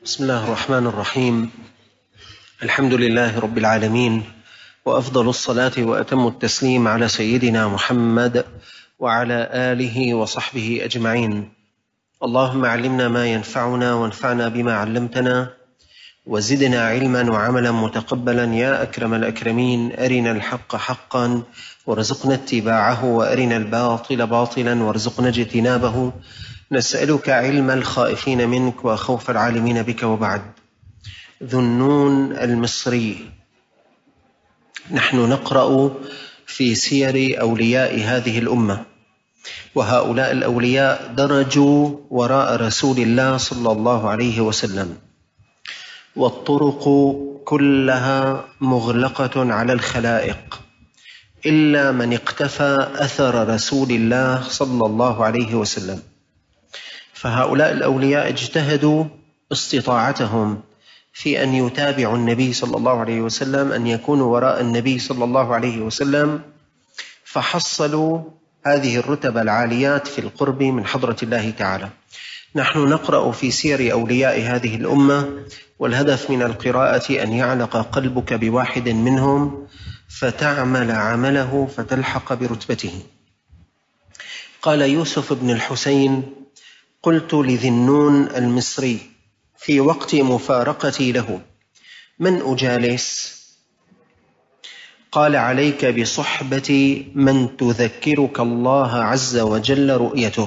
بسم الله الرحمن الرحيم. الحمد لله رب العالمين، وأفضل الصلاة وأتم التسليم على سيدنا محمد وعلى آله وصحبه أجمعين. اللهم علمنا ما ينفعنا وانفعنا بما علمتنا وزدنا علما وعملا متقبلا يا أكرم الأكرمين. أرنا الحق حقا وارزقنا اتباعه، وأرنا الباطل باطلا وارزقنا اجتنابه. نسألك علم الخائفين منك وخوف العالمين بك. وبعد. ذو النون المصري. نحن نقرأ في سير أولياء هذه الأمة، وهؤلاء الأولياء درجوا وراء رسول الله صلى الله عليه وسلم، والطرق كلها مغلقة على الخلائق إلا من اقتفى أثر رسول الله صلى الله عليه وسلم. فهؤلاء الأولياء اجتهدوا استطاعتهم في أن يتابعوا النبي صلى الله عليه وسلم، أن يكونوا وراء النبي صلى الله عليه وسلم، فحصلوا هذه الرتب العاليات في القرب من حضرة الله تعالى. نحن نقرأ في سير أولياء هذه الأمة، والهدف من القراءة أن يعلق قلبك بواحد منهم فتعمل عمله فتلحق برتبته. قال يوسف بن الحسين: قلت لذي النون المصري في وقت مفارقتي له: من أجالس؟ قال: عليك بصحبة من تذكرك الله عز وجل رؤيته،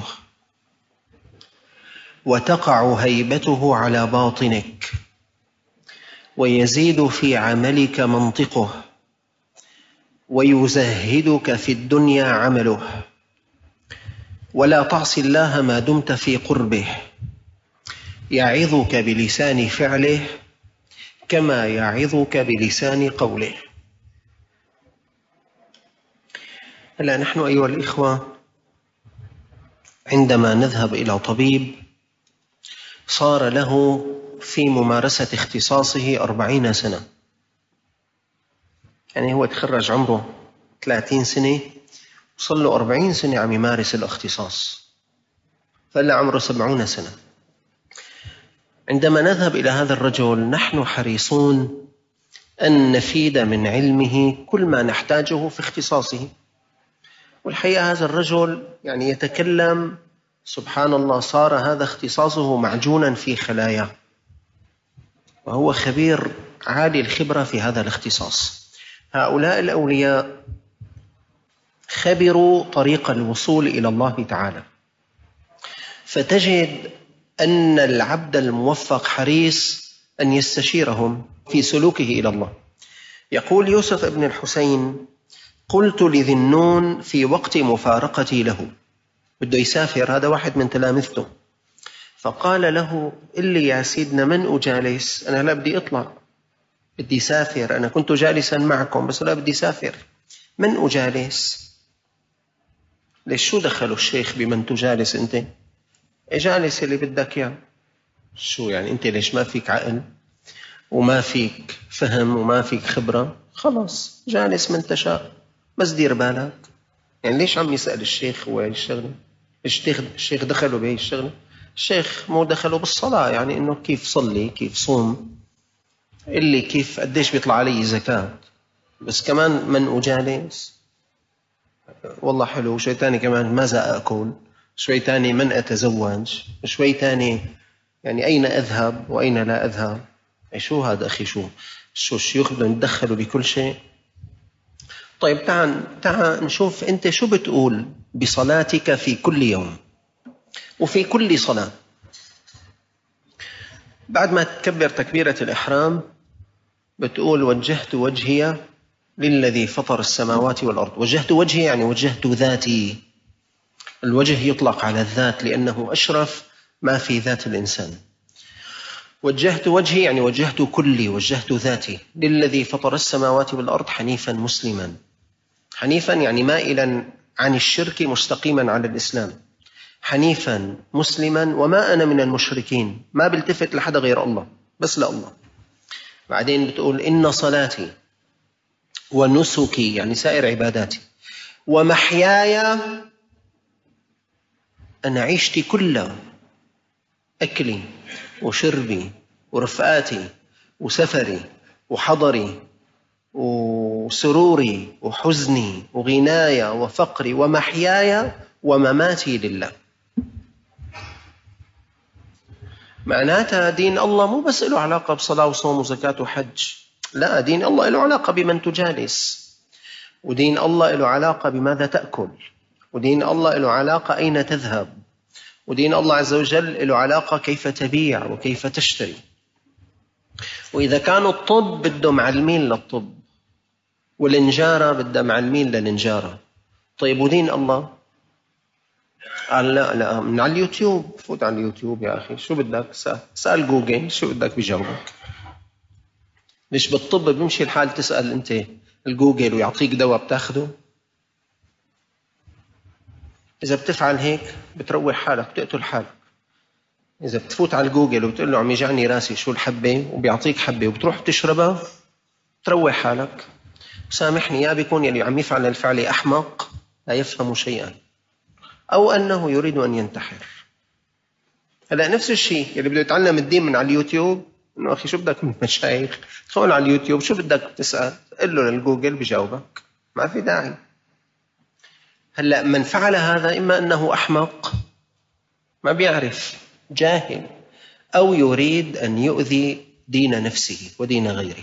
وتقع هيبته على باطنك، ويزيد في عملك منطقه، ويزهدك في الدنيا عمله، ولا تعص الله ما دمت في قربه، يعظك بلسان فعله كما يعظك بلسان قوله. هلا نحن أيها الإخوة عندما نذهب إلى طبيب صار له في ممارسة اختصاصه 40 سنة، يعني هو تخرج عمره 30 سنة وصل له 40 سنة عم يمارس الاختصاص، فإلا عمره 70 سنة. عندما نذهب إلى هذا الرجل نحن حريصون أن نفيد من علمه كل ما نحتاجه في اختصاصه. والحقيقة هذا الرجل يعني يتكلم سبحان الله، صار هذا اختصاصه معجونا في خلاياه، وهو خبير عالي الخبرة في هذا الاختصاص. هؤلاء الأولياء خبروا طريق الوصول إلى الله تعالى، فتجد أن العبد الموفق حريص أن يستشيرهم في سلوكه إلى الله. يقول يوسف بن الحسين: قلت لذي النون في وقت مفارقتي له، بده يسافر، هذا واحد من تلامذته، فقال له: اللي يا سيدنا من أجالس؟ أنا لا بدي أطلع، بدي سافر، أنا كنت جالسا معكم بس لا بدي سافر، من أجالس؟ ليش شو دخلوا الشيخ بمن تجالس أنت؟ جالس اللي بدك إياه. شو يعني أنت ليش ما فيك عقل وما فيك فهم وما فيك خبرة؟ خلاص جالس من تشاء، بس دير بالك. يعني ليش عم يسأل الشيخ هو هاي الشغلة؟ الشيخ دخلوا بهي الشغلة؟ الشيخ مو دخلوا بالصلاة، يعني إنه كيف صلي، كيف صوم، اللي كيف قديش بيطلع علي زكاة، بس كمان من أجالس؟ والله حلو. شوي تاني كمان ماذا أكل، شوي تاني من أتزوج، شوي تاني يعني أين أذهب وأين لا أذهب. شو هذا أخي؟ شو الشيوخ بدهم يتدخلوا بكل شيء؟ طيب تعال نشوف أنت شو بتقول بصلاتك في كل يوم وفي كل صلاة. بعد ما تكبر تكبيرة الإحرام بتقول: وجهت وجهي للذي فطر السماوات والأرض. وجهت وجهي يعني وجهت ذاتي. الوجه يطلق على الذات لأنه أشرف ما في ذات الإنسان. وجهت وجهي يعني وجهت كلي، وجهت ذاتي للذي فطر السماوات والأرض حنيفا مسلما. حنيفا يعني مائلا عن الشرك مستقيما على الإسلام، حنيفا مسلما وما أنا من المشركين، ما بلتفت لحد غير الله، بس لا الله. بعدين بتقول: إن صلاتي ونسكي يعني سائر عباداتي ومحياي، أنا عيشتي كلها، أكلي وشربي ورفقاتي وسفري وحضري وسروري وحزني وغناي وفقري ومحياي ومماتي لله. معناتها دين الله مو بس له علاقة بصلاة وصوم وزكاة وحج، لا، دين الله له علاقة بمن تجالس، ودين الله له علاقة بماذا تأكل، ودين الله له علاقة أين تذهب، ودين الله عز وجل له علاقة كيف تبيع وكيف تشتري. وإذا كانوا الطب بدهم معلمين للطب والنجارة بدها معلمين للنجارة، طيب ودين الله؟ قال لا من على اليوتيوب، فوت على اليوتيوب يا أخي، شو بدك؟ سأل جوجل شو بدك بيجاوبك. مش بالطب بيمشي الحال تسأل أنت الجوجل ويعطيك دواء بتاخده؟ إذا بتفعل هيك بتروح حالك، بتقتل حالك. إذا بتفوت على الجوجل وبتقول له عم يجعني راسي شو الحبة وبيعطيك حبة وبتروح بتشربها، تروح حالك. سامحني، يا بيكون يلي عم يفعل الفعل أحمق لا يفهم شيئا، أو أنه يريد أن ينتحر. هلا نفس الشيء يلي بده يتعلم الدين من على اليوتيوب، إنه أخي شو بدك من مشايخ؟ تدخل على اليوتيوب شو بدك تسأل؟ قل له للجوجل بيجاوبك، ما في داعي. هلا من فعل هذا إما أنه أحمق ما بيعرف، جاهل، أو يريد أن يؤذي دين نفسه ودين غيره.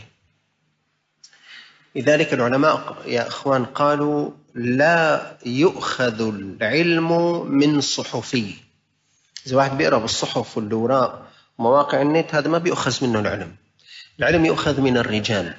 لذلك العلماء يا أخوان قالوا لا يؤخذ العلم من صحفي. إذا واحد بيقرأ بالصحف والأوراق ومواقع النت هذا ما بيؤخذ منه العلم. العلم يؤخذ من الرجال.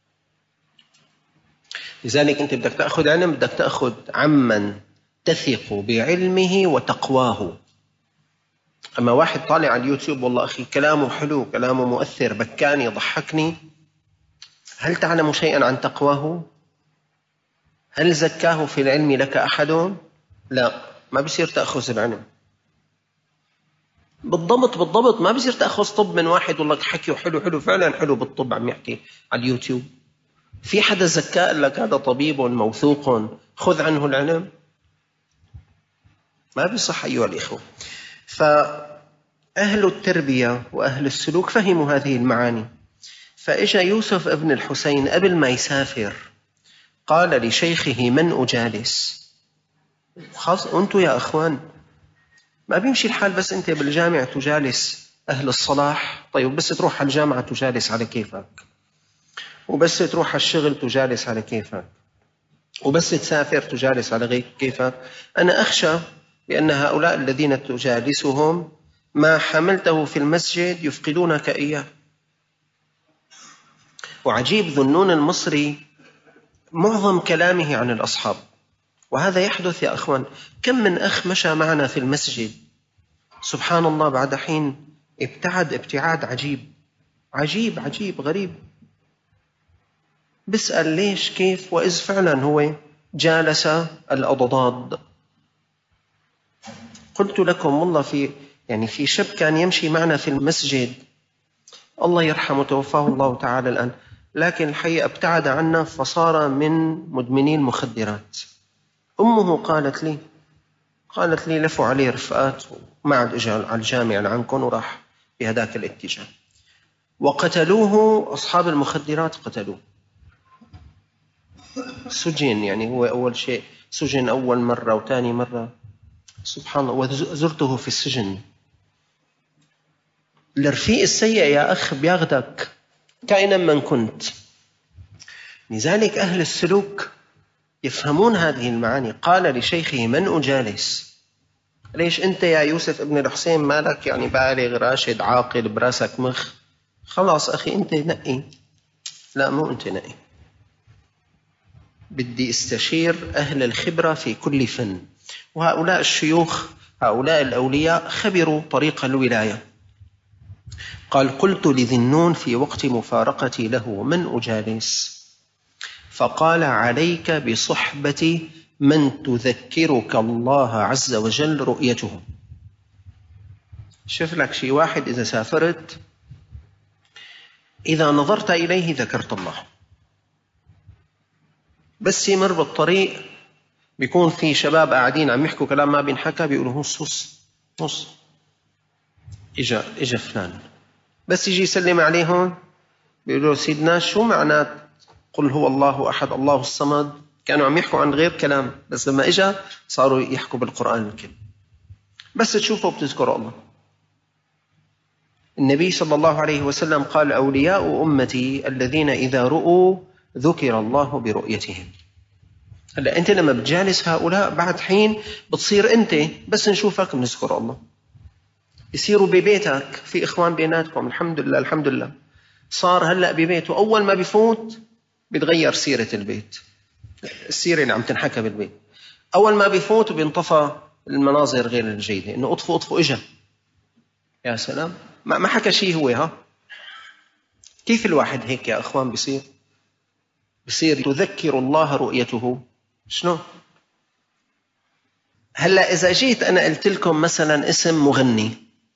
لذلك أنت بدك تأخذ علم، بدك تأخذ عمن تثق بعلمه وتقواه. أما واحد طالع على اليوتيوب والله أخي كلامه حلو، كلامه مؤثر، بكاني، ضحكني، هل تعلم شيئا عن تقواه؟ هل زكاه في العلم لك أحد؟ لا، ما بيصير تأخذ العلم. بالضبط ما بيصير تأخذ طب من واحد والله حكيه حلو فعلا حلو بالطب عم يحكي على اليوتيوب. في حدا زكاه لك هذا طبيب موثوق خذ عنه العلم؟ ما بيصح أيها الإخوة. فأهل التربية وأهل السلوك فهموا هذه المعاني. فإجا يوسف ابن الحسين قبل ما يسافر قال لشيخه من أجالس؟ خاص أنتوا يا أخوان ما بيمشي الحال بس أنت بالجامعة تجالس أهل الصلاح، طيب بس تروح على الجامعة تجالس على كيفك، وبس تروح على الشغل تجالس على كيفك، وبس تسافر تجالس على غير كيفك. أنا أخشى بأن هؤلاء الذين تجالسهم ما حملته في المسجد يفقدونك إياه. وعجيب ذنون المصري معظم كلامه عن الأصحاب، وهذا يحدث يا أخوان. كم من أخ مشى معنا في المسجد سبحان الله بعد حين ابتعد ابتعاد عجيب غريب، بسأل ليش كيف، وإذ فعلا هو جالس الأضداد. قلت لكم والله في شاب كان يمشي معنا في المسجد الله يرحمه توفاه الله تعالى الآن، لكن الحقيقة ابتعد عنا فصار من مدمنين المخدرات. أمه قالت لي لفوا عليه رفقات وما عاد اجى على الجامعة عنكم وراح بهذاك الاتجاه، وقتلوه أصحاب المخدرات، قتلوه، سجن. يعني هو أول شيء سجن أول مرة وثاني مرة، سبحان الله، وزرته في السجن. الرفيق السيء يا أخ بياخدك كائنا من كنت. لذلك أهل السلوك يفهمون هذه المعاني. قال لشيخه من أجالس؟ ليش أنت يا يوسف ابن الحسين مالك يعني بالغ راشد عاقل براسك مخ، خلاص أخي أنت نقي. لا، مو أنت نقي، بدي استشير أهل الخبرة في كل فن، وهؤلاء الشيوخ هؤلاء الأولياء خبروا طريق الولاية. قال قلت لذي النون في وقت مفارقتي له من أجالس؟ فقال عليك بصحبة من تذكرك الله عز وجل رؤيته. شوف لك شيء واحد إذا سافرت إذا نظرت إليه ذكرت الله، بس يمر بالطريق بيكون في شباب قاعدين عم يحكوا كلام ما بينحكى، بيقولوا هص إجا فلان، بس يجي يسلم عليهم بيقولوا سيدنا شو معنات قل هو الله أحد الله الصمد؟ كانوا عم يحكوا عن غير كلام، بس لما إجا صاروا يحكوا بالقرآن الكريم. بس تشوفوا بتذكروا الله. النبي صلى الله عليه وسلم قال أولياء أمتي الذين إذا رؤوا ذكر الله برؤيتهم. هلا أنت لما بتجالس هؤلاء بعد حين بتصير أنت بس نشوفك بنذكر الله. يصيروا ببيتك في إخوان بيناتكم، الحمد لله الحمد لله، صار هلأ ببيته أول ما بيفوت بتغير سيرة البيت، السيرة اللي عم تنحكى بالبيت. أول ما بيفوت بينطفى المناظر غير الجيدة، إنه أطفوا إجا. يا سلام، ما حكى شيء هو. ها كيف الواحد هيك يا أخوان بصير تذكر الله رؤيته؟ شنو؟ هلأ إذا جيت أنا قلت لكم مثلا اسم مغني،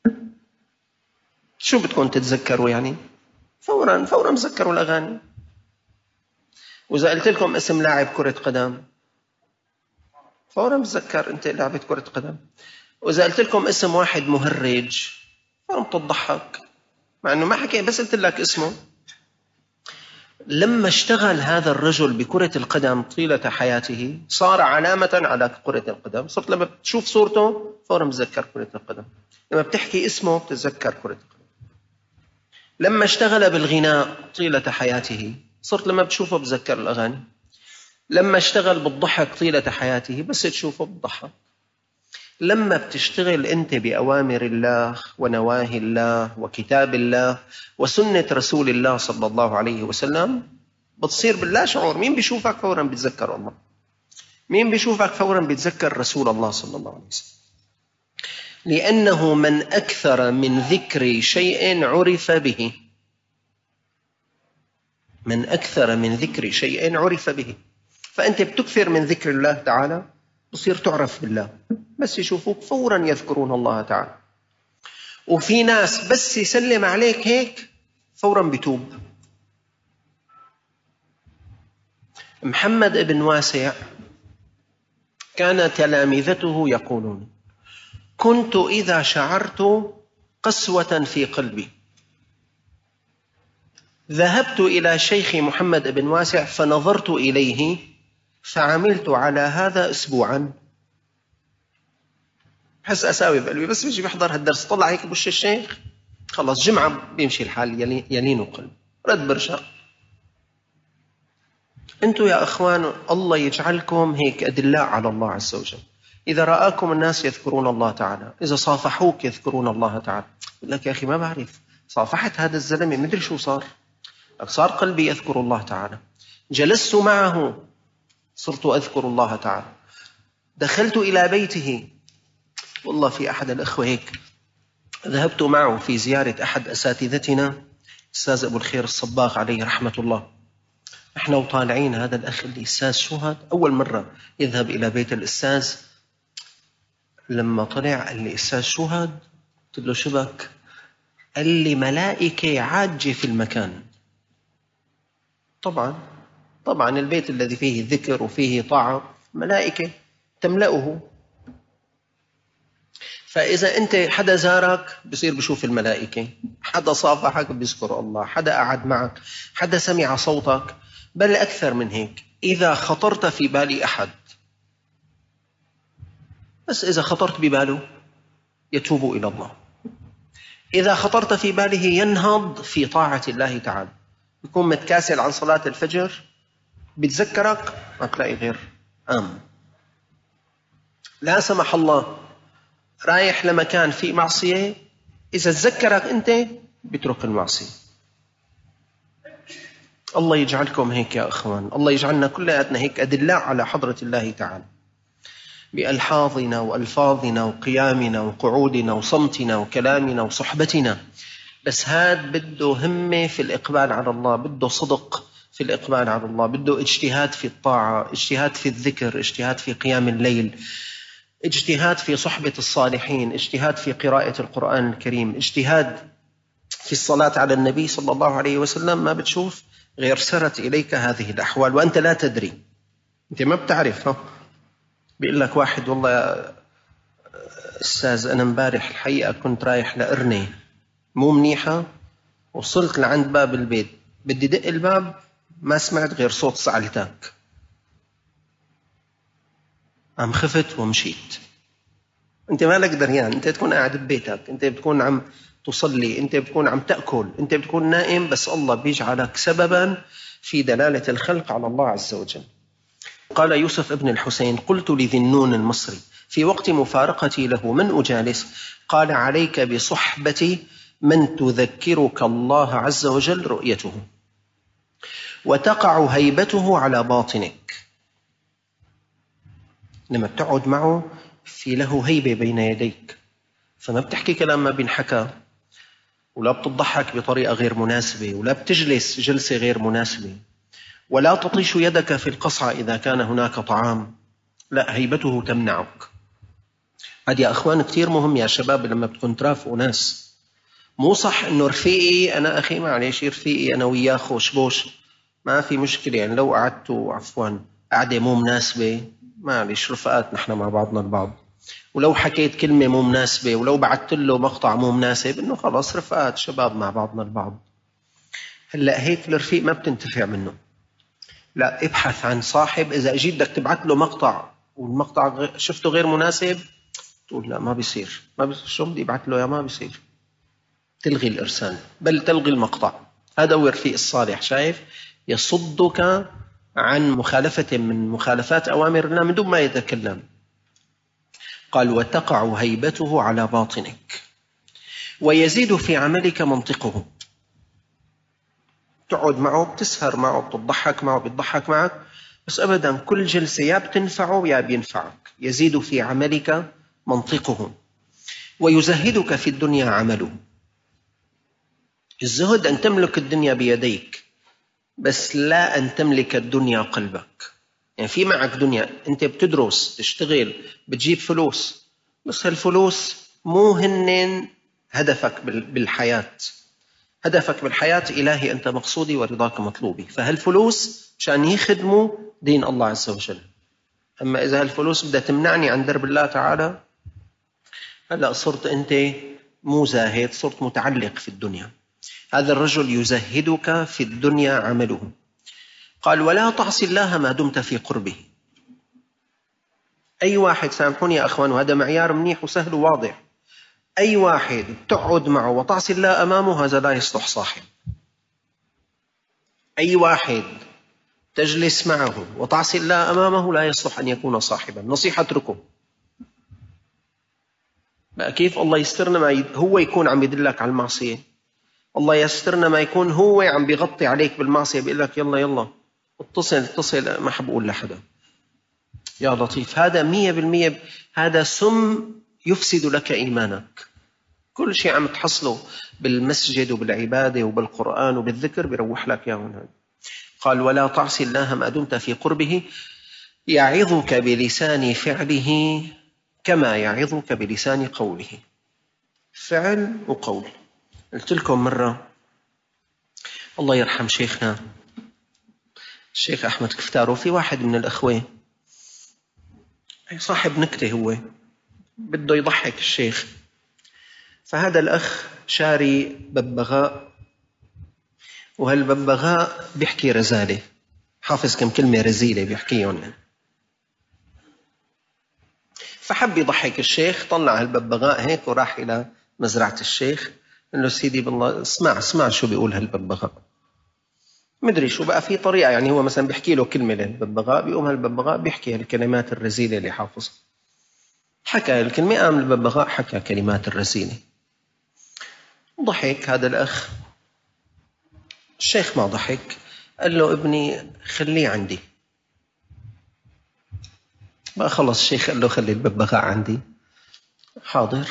شو بدكم تتذكروا يعني؟ فورا تذكروا الأغاني. وإذا قلت لكم اسم لاعب كرة قدم، فورا بتذكر أنت لعبة كرة قدم. وإذا قلت لكم اسم واحد مهرج، فورا بتضحك مع أنه ما حكي، بس قلت لك اسمه. لما اشتغل هذا الرجل بكرة القدم طيلة حياته صار علامة على كرة القدم. صرت لما بتشوف صورته فورا بتذكر كرة القدم، لما بتحكي اسمه بتتذكر كرة القدم. لما اشتغل بالغناء طيلة حياته صرت لما بتشوفه بتذكر الأغاني. لما اشتغل بالضحك طيلة حياته بس تشوفه بتضحك. لما بتشتغل أنت بأوامر الله ونواهي الله وكتاب الله وسنة رسول الله صلى الله عليه وسلم بتصير باللا شعور مين بيشوفك فورا بيتذكر الله، مين بيشوفك فورا بيتذكر رسول الله صلى الله عليه وسلم. لأنه من أكثر من ذكر شيء عرف به، من أكثر من ذكر شيء عرف به. فأنت بتكثر من ذكر الله تعالى بصير تعرف بالله، بس يشوفوك فورا يذكرون الله تعالى. وفي ناس بس يسلم عليك هيك فورا بتوب. محمد ابن واسع كان تلامذته يقولون: كنت إذا شعرت قسوة في قلبي ذهبت إلى شيخ محمد بن واسع فنظرت إليه فعملت على هذا أسبوعا. بحس أساوي بقلبي بس بيجي بيحضر هالدرس طلع هيك بوش الشيخ خلص جمعة بيمشي الحال يلين قلب رد برجع. أنتم يا أخوان الله يجعلكم هيك أدلاء على الله عز وجل. إذا رآكم الناس يذكرون الله تعالى، إذا صافحوك يذكرون الله تعالى. يقول لك يا أخي ما بعرف، صافحت هذا الزلمة مدري شو صار قلبي يذكر الله تعالى، جلست معه صرت أذكر الله تعالى، دخلت إلى بيته. والله في أحد الأخوة هيك ذهبت معه في زيارة أحد أساتذتنا أستاذ أبو الخير الصباغ عليه رحمة الله. احنا وطالعين هذا الأخ اللي أستاذ شهد أول مرة يذهب إلى بيت الأستاذ، لما طلع قال لي: أستاذ شهد؟ قلت له: شبك؟ قال لي: ملائكة عاجة في المكان. طبعا البيت الذي فيه ذكر وفيه طاعة ملائكة تملأه. فإذا أنت حدا زارك بصير بشوف الملائكة، حدا صافحك بيذكر الله، حدا قعد معك، حدا سمع صوتك، بل أكثر من هيك إذا خطرت في بال أحد، بس إذا خطرت بباله يتوب إلى الله، إذا خطرت في باله ينهض في طاعة الله تعالى، يكون متكاسل عن صلاة الفجر بتذكرك ما تلاقي غير لا سمح الله رايح لمكان فيه معصية، إذا تذكرك أنت بترك المعصية. الله يجعلكم هيك يا أخوان، الله يجعلنا كلنا هيك أدلاء على حضرة الله تعالى بألحاظنا وألفاظنا وقيامنا وقعودنا وصمتنا وكلامنا وصحبتنا. بس هاد بده همة في الإقبال على الله، بده صدق في الإقبال على الله، بده اجتهاد في الطاعة، اجتهاد في الذكر، اجتهاد في قيام الليل، اجتهاد في صحبة الصالحين، اجتهاد في قراءة القرآن الكريم، اجتهاد في الصلاة على النبي صلى الله عليه وسلم. ما بتشوف غير سرت إليك هذه الأحوال وأنت لا تدري، أنت ما بتعرف. بيقول لك واحد: والله يا أستاذ أنا مبارح الحقيقة كنت رايح لقرنة مو منيحة، وصلت لعند باب البيت، بدي دق الباب، ما سمعت غير صوت صعلتك، عم خفت ومشيت. انت مالك دريان، انت تكون قاعد ببيتك، انت بتكون عم تصلي، انت بتكون عم تأكل، انت بتكون نائم، بس الله بيجعلك سببا في دلالة الخلق على الله عز وجل. قال يوسف ابن الحسين: قلت لذي النون المصري في وقت مفارقتي له: من أجالس؟ قال: عليك بصحبة من تذكرك الله عز وجل رؤيته، وتقع هيبته على باطنك. لما بتقعد معه في له هيبة بين يديك، فما بتحكي كلام ما بينحكى، ولا بتضحك بطريقة غير مناسبة، ولا بتجلس جلسة غير مناسبة، ولا تطيش يدك في القصعة إذا كان هناك طعام، لا، هيبته تمنعك. هذا يا أخوان كتير مهم يا شباب. لما بتكون ترافقوا ناس، مو صح إنه رفيقي أنا أخي معلش رفيقي أنا وياه خوش بوش، ما في مشكلة. يعني لو قعدتوا عفوا قعدة مو مناسبة، معلش رفقات نحن مع بعضنا البعض، ولو حكيت كلمة مو مناسبة، ولو بعثت له مقطع مو مناسب، إنه خلاص رفقات شباب مع بعضنا البعض. هلأ هيك الرفيق ما بتنتفع منه، لا، ابحث عن صاحب. إذا أجيت بدك تبعت له مقطع والمقطع شفته غير مناسب، تقول لا ما بيصير، ما بيصير، شو بدي ابعت له يا، ما بيصير، تلغي الإرسال، بل تلغي المقطع. هذا هو الرفيق الصالح. شايف؟ يصدك عن مخالفة من مخالفات أوامر الله من دون ما يتكلم. قال: وتقع هيبته على باطنك، ويزيد في عملك منطقه. تقعد معه، بتسهر معه، بتضحك معه، بيضحك معك، بس أبدا كل جلسة يا بتنفعه يا بينفعك. يزيد في عملك منطقه، ويزهدك في الدنيا عمله. الزهد أن تملك الدنيا بيديك، بس لا أن تملك الدنيا قلبك. يعني في معك دنيا، أنت بتدرس، تشتغل، بتجيب فلوس، بس هالفلوس مو هن هدفك بالحياة. هدفك بالحياة: إلهي أنت مقصودي ورضاك مطلوبي. فهالفلوس مشان يخدموا دين الله عز وجل. أما إذا هالفلوس بدها تمنعني عن درب الله تعالى، هلأ صرت أنت مو زاهد، صرت متعلق في الدنيا. هذا الرجل يزهدك في الدنيا عمله. قال: ولا تعصي الله ما دمت في قربه. أي واحد، سامحوني يا أخوان، وهذا معيار منيح وسهل وواضح، أي واحد تقعد معه وتعصي الله أمامه، هذا لا يصلح صاحب. أي واحد تجلس معه وتعصي الله أمامه لا يصلح أن يكون صاحبا. نصيحة اتركه. بقى كيف الله يسترنا ما هو يكون عم يدلك على المعصية؟ الله يسترنا ما يكون هو عم بيغطي عليك بالمعصية، بيقول لك يلا يلا اتصل، ما حبقول لحدا. يا لطيف، هذا 100% هذا سم يفسد لك إيمانك. كل شيء عم تحصله بالمسجد وبالعبادة وبالقرآن وبالذكر بيروح لك يا هذا. قال: ولا تعصي الله ما دمت في قربه، يعظك بلسان فعله كما يعظك بلسان قوله. فعل وقول. قلت لكم مرة، الله يرحم شيخنا الشيخ أحمد كفتار، وفي واحد من الأخوة صاحب نكتة، هو بده يضحك الشيخ، فهذا الأخ شاري ببغاء، وهالببغاء بيحكي رزالة، حافظ كم كلمة رزيلة بيحكيهم. فحب يضحك الشيخ، طلع هالببغاء هيك وراح إلى مزرعة الشيخ، قال له: سيدي بالله اسمع شو بيقول هالببغاء. مدري شو بقى في طريقة، يعني هو مثلا بيحكي له كلمة للببغاء، بيقوم هالببغاء بيحكي هالكلمات الرزيلة اللي حافظها. حكى الكلمة، قام الببغاء حكى كلمات الرزيلة. ضحك هذا الأخ. الشيخ ما ضحك، قال له: ابني خليه عندي. بقى خلص الشيخ قال له: خلي الببغاء عندي. حاضر.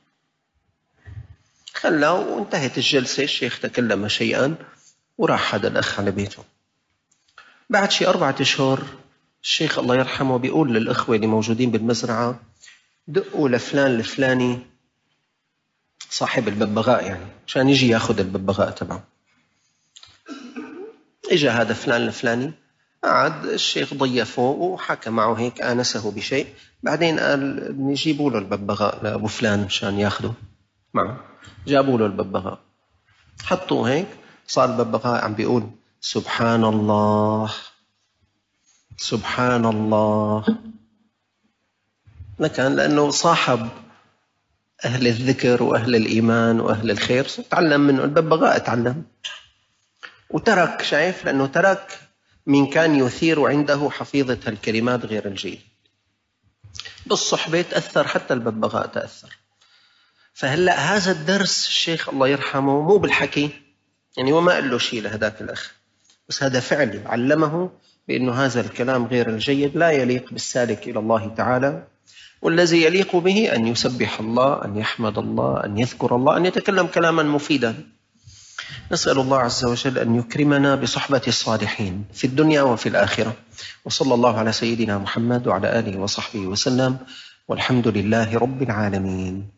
خلاه وانتهت الجلسة. الشيخ تكلم شيئا وراح هذا الأخ على بيته. بعد شي 4 أشهر الشيخ الله يرحمه بيقول للأخوة اللي موجودين بالمزرعة: دقوا لفلان الفلاني صاحب الببغاء، يعني عشان يجي ياخذ الببغاء تبعه. إجا هذا فلان الفلاني، قعد الشيخ ضيفه وحكى معه هيك، آنسه بشيء. بعدين قال: نجيبوا له الببغاء لأبو فلان مشان ياخده معه. جابوا له الببغاء. حطوه هيك، صار الببغاء عم بيقول سبحان الله سبحان الله. لكن لأنه صاحب أهل الذكر وأهل الإيمان وأهل الخير تعلم منه، الببغاء تعلم وترك. شايف؟ لأنه ترك من كان يثير عنده حفيظة الكلمات غير الجيد. بالصحبة تأثر، حتى الببغاء تأثر. فهلأ هذا الدرس الشيخ الله يرحمه مو بالحكي، يعني وما قال له شيء لهذاك الأخ، بس هذا فعل علمه بأنه هذا الكلام غير الجيد لا يليق بالسالك إلى الله تعالى، والذي يليق به أن يسبح الله، أن يحمد الله، أن يذكر الله، أن يتكلم كلاما مفيدا. نسأل الله عز وجل أن يكرمنا بصحبة الصالحين في الدنيا وفي الآخرة. وصلى الله على سيدنا محمد وعلى آله وصحبه وسلم، والحمد لله رب العالمين.